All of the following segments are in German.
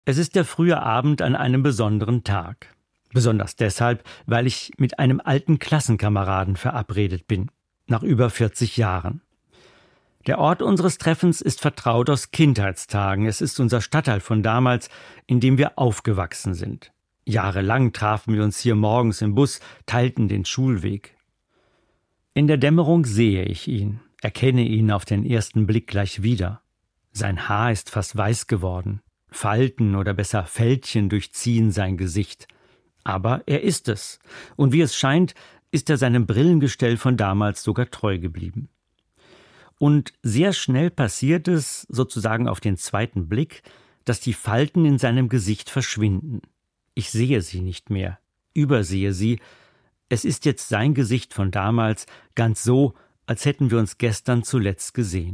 Es ist der frühe Abend an einem besonderen Tag. Besonders deshalb, weil ich mit einem alten Klassenkameraden verabredet bin, nach über 40 Jahren. Der Ort unseres Treffens ist vertraut aus Kindheitstagen. Es ist unser Stadtteil von damals, in dem wir aufgewachsen sind. Jahrelang trafen wir uns hier morgens im Bus, teilten den Schulweg. In der Dämmerung sehe ich ihn, erkenne ihn auf den ersten Blick gleich wieder. Sein Haar ist fast weiß geworden. Falten oder besser Fältchen durchziehen sein Gesicht. Aber er ist es. Und wie es scheint, ist er seinem Brillengestell von damals sogar treu geblieben. Und sehr schnell passiert es, sozusagen auf den zweiten Blick, dass die Falten in seinem Gesicht verschwinden. Ich sehe sie nicht mehr, übersehe sie. Es ist jetzt sein Gesicht von damals, ganz so, als hätten wir uns gestern zuletzt gesehen.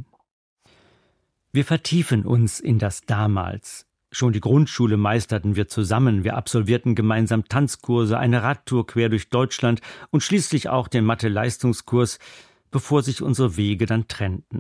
Wir vertiefen uns in das Damals. Schon die Grundschule meisterten wir zusammen, wir absolvierten gemeinsam Tanzkurse, eine Radtour quer durch Deutschland und schließlich auch den Mathe-Leistungskurs, bevor sich unsere Wege dann trennten.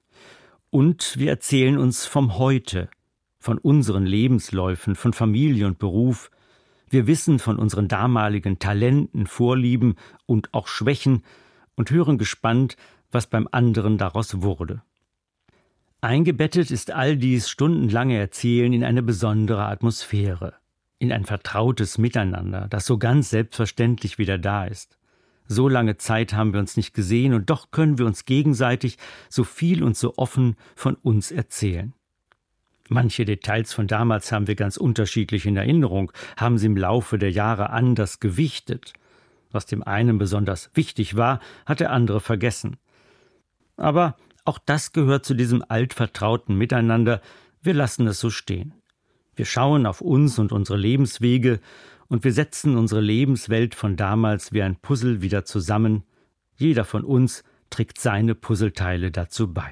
Und wir erzählen uns vom Heute, von unseren Lebensläufen, von Familie und Beruf. Wir wissen von unseren damaligen Talenten, Vorlieben und auch Schwächen und hören gespannt, was beim anderen daraus wurde. Eingebettet ist all dies stundenlange Erzählen in eine besondere Atmosphäre, in ein vertrautes Miteinander, das so ganz selbstverständlich wieder da ist. So lange Zeit haben wir uns nicht gesehen und doch können wir uns gegenseitig so viel und so offen von uns erzählen. Manche Details von damals haben wir ganz unterschiedlich in Erinnerung, haben sie im Laufe der Jahre anders gewichtet. Was dem einen besonders wichtig war, hat der andere vergessen. Aber auch das gehört zu diesem altvertrauten Miteinander, wir lassen es so stehen. Wir schauen auf uns und unsere Lebenswege und wir setzen unsere Lebenswelt von damals wie ein Puzzle wieder zusammen. Jeder von uns trägt seine Puzzleteile dazu bei.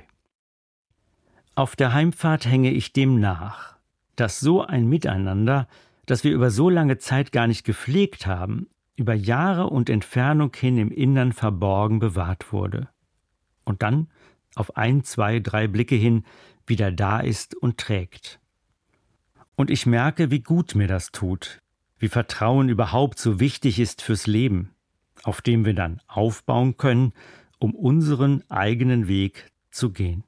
Auf der Heimfahrt hänge ich dem nach, dass so ein Miteinander, das wir über so lange Zeit gar nicht gepflegt haben, über Jahre und Entfernung hin im Innern verborgen bewahrt wurde. Und dann, auf 1, 2, 3 Blicke hin, wieder da ist und trägt. Und ich merke, wie gut mir das tut, wie Vertrauen überhaupt so wichtig ist fürs Leben, auf dem wir dann aufbauen können, um unseren eigenen Weg zu gehen.